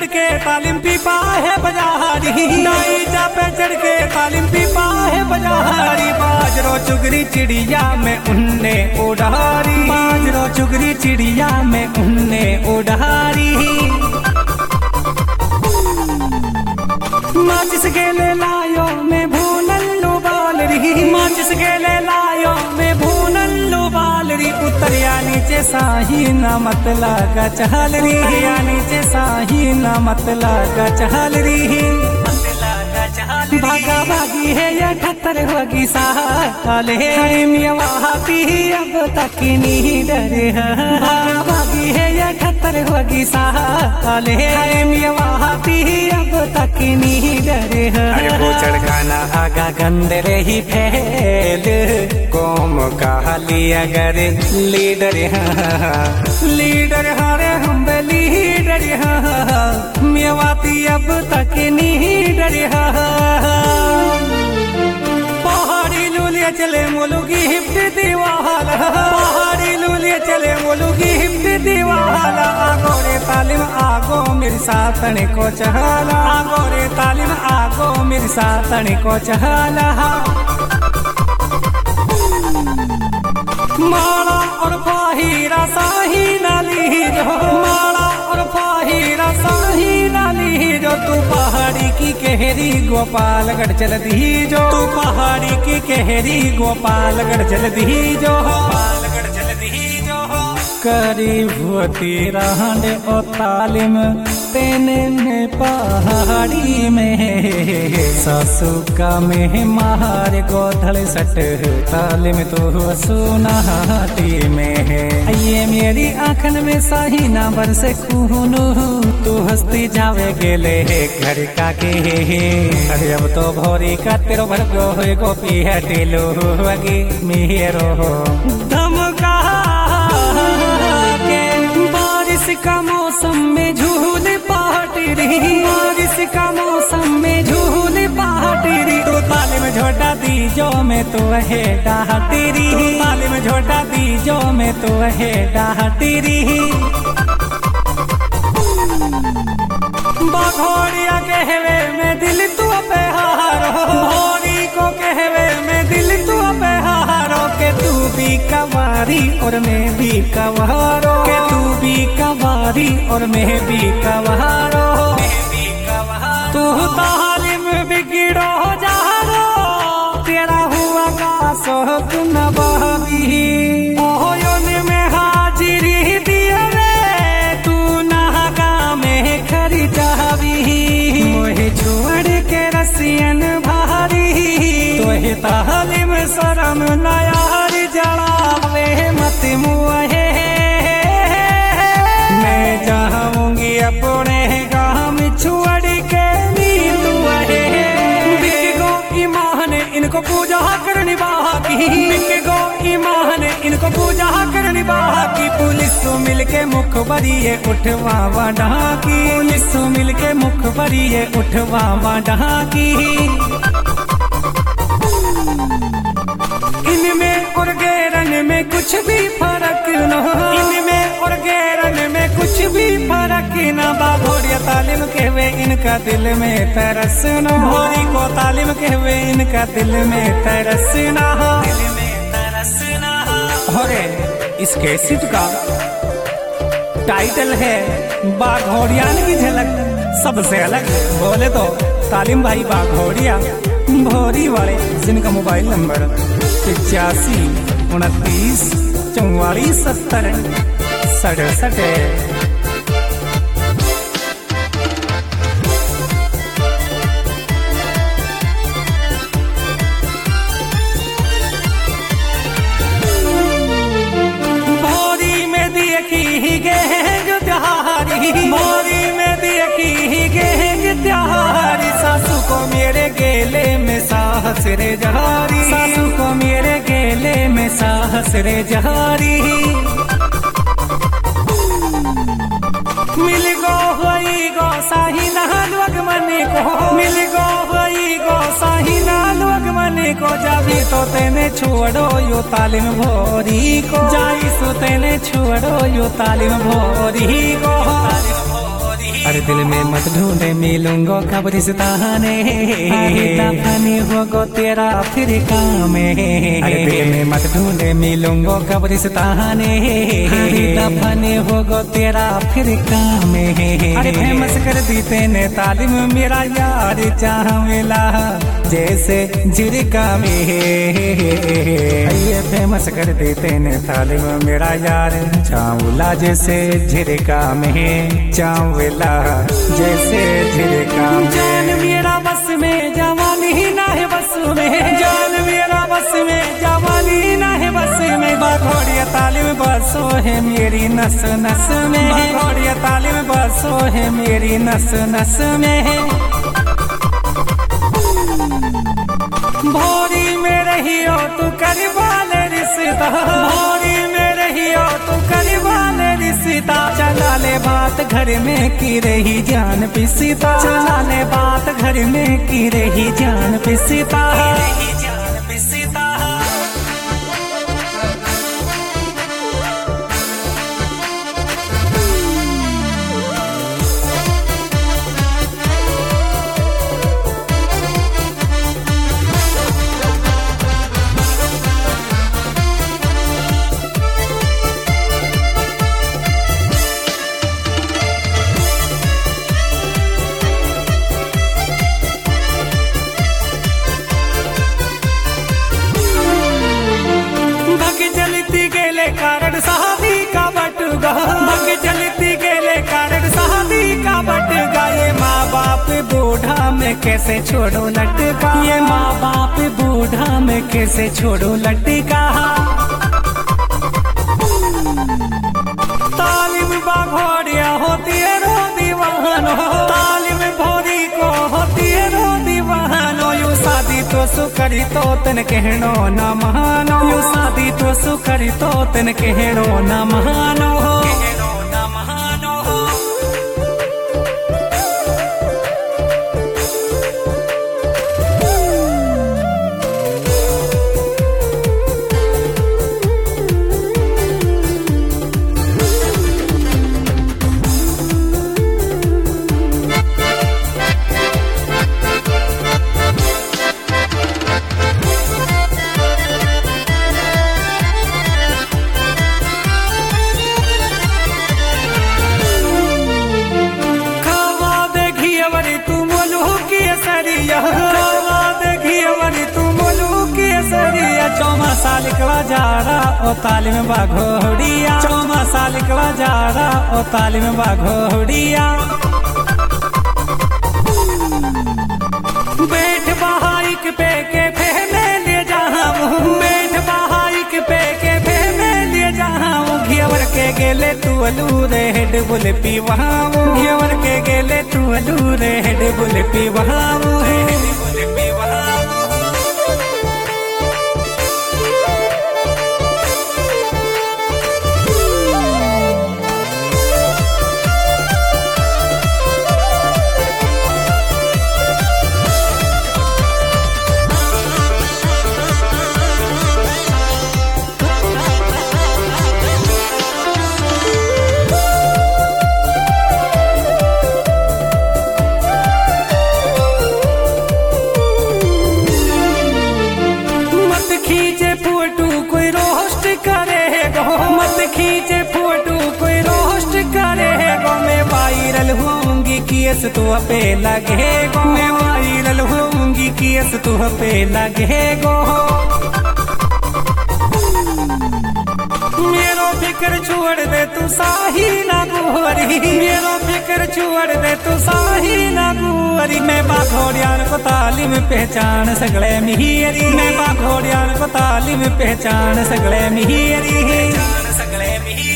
के तालीम पीपा है बजारी, डाईचा पे चढ़ के तालीम पीपा है बजारी। बाजरो चुगरी चिड़िया में उनने उड़ारी, बाजरो चुगरी चिड़िया में उनने उड़ारी। माचिस के ले लायो मैं भूनल्लू बाल रही, माचिस के ले लायो मैं भूनल्लू बाल रही। उतरिया नीचे साही ना मत लगा चहल रही, या नीचे साही ना मत लगा चहल रही। भागा भागी है या ठत्तर होगी साले, वहाती अब तक नहीं डरे। भागा भागी है या ठत्तर होगी साले, वहाती अब तक नहीं डरे। अरे बोचड़ खाना आगा गंदे रही फैल, कौम का लिया अगर लीडर लीडर हारे हम लीडर मेवाती अब तक नहीं डरे। पहाड़ी लूलिया चले मोलूगी हिप्ट दीवाल, पहाड़ी लूलिया चले मोलूगी हिप्ट दीवाल। आगोरे तालीम आगो मेरी सातने को चहला, आगोरे तालीम आगो मेरी सातने को चहला। माला और फाहिरा साही नाली जो, माला और फाहिरा साही नाली जो। तू पहाड़ी की कहरी गोपालगढ़ चल दी जो, तू पहाड़ी की कहरी गोपालगढ़ चल दी जो, गोपालगढ़ चल दी जो। करीब होती रहने ओ तालीम तेने ने पहाड़ी में, सासू का में मार गोधड़ सट तालीम तो सुनाती में है। ये मेरी आंखन में साही ना बरसे खून, तू हंसती जावे गेले घर का के। अरे अब तो भोरी का तेरो भर गो गोपी है टेलो अगे मेरो धमका के। बारिश का मौसम में झूल पाटी रही, बारिश का मौसम में झूल पाटी रही। तो तालीम झोटा दी जो मैं तो है डाहती रही, तालीम झोटा दी जो मैं तो है डाहती रही। बाघोड़िया कहवे में दिल तू पे हारो, भोरी को कहवे में दिल तू पे हारो। के तू भी कवारी और मैं भी कवारो, के तू भी कवारी और मैं भी कवारो। तू तालीम बिगड़ो जा रो, तेरा हुआ का सोहक न बहवी। ओयोन में हाजिरी दिया रे, तू नागा में खरी चाहवी। मोहे छोड़ के रसियन भारी, तोहे तालीम शरम नयार जड़ावे मत मुहे। मैं जाऊंगी अपने गाँव छोड़ के नींद वहे। बिगो ईमान इनको पूजा करनी बाकी, बिगो ईमान इनको पूजा करनी बाकी। पुलिस मिलके मुख बरिए उठवा ढाकी, पुलिस मिलके मुख बरिए उठवा ढाकी। इनमें और गैरन में कुछ भी फर्क न हो, इनमें और गैरन में कुछ भी फर्क न। बाघोड़िया तालीम कहवे इनका दिल में तरस न, भोरी को तालीम कहवे इनका दिल में तरस न हो, दिल में तरस न हो। और इस कैसेट का टाइटल है बाघोड़ियान की झलक सबसे अलग। बोले तो तालीम भाई बाघोड़िया भोरी वाले, जिनका मोबाइल नंबर 85 29 44 70 67 है। भोरी में देखी गेंग त्योहारी, भोरी में देखी गेंग त्योहारी। सासू को मेरे गेले में साहस रे जहारी, सासू को मेरे गेले में साहस रे जहारी। मिल गो साही नहाल वगमने को, मिल गो साही नाल वगमने को। जाबी तो तेने छोड़ो यो तालीम भोरी को, जाई सो तेने छोड़ो यो तालीम भोरी को। अरे दिल में मत ढूंढे मिलूंगा कब रिश्ताने दफने होगो तेरा फिर काम अरे दिल में मत ढूंढे मिलूंगा कब रिश्ताने दफने होगो तेरा फिर काम अरे फेमस कर दी तेने तालीम मेरा यार चाहला जैसे झिड़का में ये फेमस कर दी तेने तालीम मेरा यार चावला जैसे झिड़का में चावला जैसे झिड़का जान मेरा बस में जवानी ही ना है बस में जान मेरा बस में जवानी ना है बस में बाघोड़िया तालीम बसो है मेरी नस नस में बाघोड़िया तालीम बसो है मेरी नस नस में भोरी में रही हो तू करवाले रिश्ता भोरी में रही हो तू करवाले रिश्ता चला ले बात घर में की रही जान पिसीता चला ले बात घर में की रही जान पिसीता कारण शादी का बटगा मग चलती गेले कारण शादी का बटगा ये माँ बाप बूढ़ा में कैसे छोड़ो लटका ये माँ बाप बूढ़ा में कैसे छोड़ो लटका तालीम बाघोड़िया होती है रो दीवानो तालीम भोरी को होती है रो दीवानो यू शादी तो सुकरी तो तन कहनो न मानो यू शादी तो सुकरी तो तन कहनो न मानो चौमा साल कवा जाड़ा ओ तालीम बाघोड़िया चौमा साल कवा जाड़ा ओ तालीम बाघोड़िया बैठ बहाइक पे के फेने ले जाऊं बैठ बहाइक पे के फेने ले जाऊं घियवर के गेले तू अलूरे हेड बुल पीवाऊं घियवर के गेले तू अलूरे हेड बुल पीवाऊं केस तू पे लगे गो मैं वायरल होऊंगी केस तू पे लगे गो मेरो फिक्र छोड़ दे तू साही ना गुहरी मेरो फिक्र छोड़ दे तू साही ना गुहरी मैं बाघोड़ियान को तालीम पहचान सगले मिहिरी मैं बाघोड़ियान को तालीम पहचान सगले मिहिरी